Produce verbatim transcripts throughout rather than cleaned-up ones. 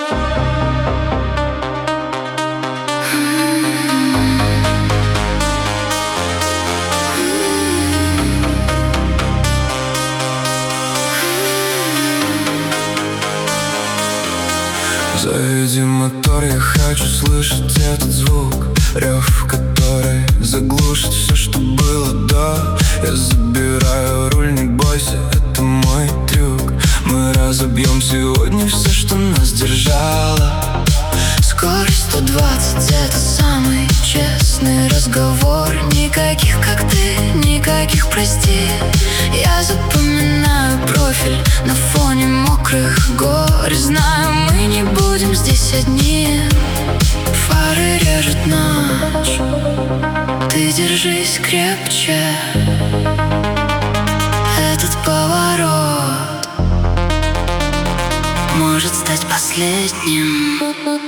Заведи мотор, я хочу слышать этот звук, рев, который заглушит все, что было до. Я забираю руль, не бойся, это мой трюк. Мы разобьем сегодня все, что нас держало. Скорость сто двадцать, это самый честный разговор. Никаких как ты, никаких прости. Я запоминаю профиль на фоне мокрых гор. Знаю, мы не будем здесь одни. Фары режет ночь, ты держись крепче. Этот поворот может стать последним.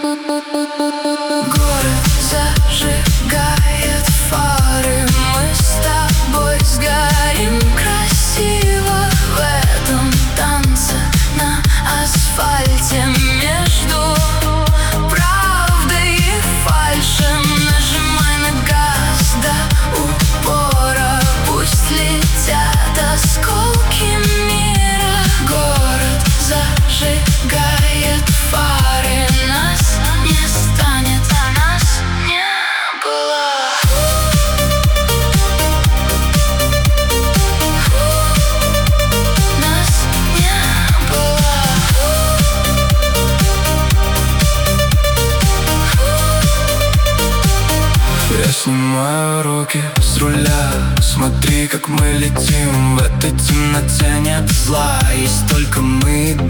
Город зажигает фары, мы с тобой сгорим красиво в этом танце на асфальте между правдой и фальшем. Нажимай на газ до упора, пусть летят осколки мира. Город зажигает фары, нас не станет, а нас не было. Нас не было. Я снимаю руки с руля, смотри, как мы летим. В этой темноте нет зла, есть только мы.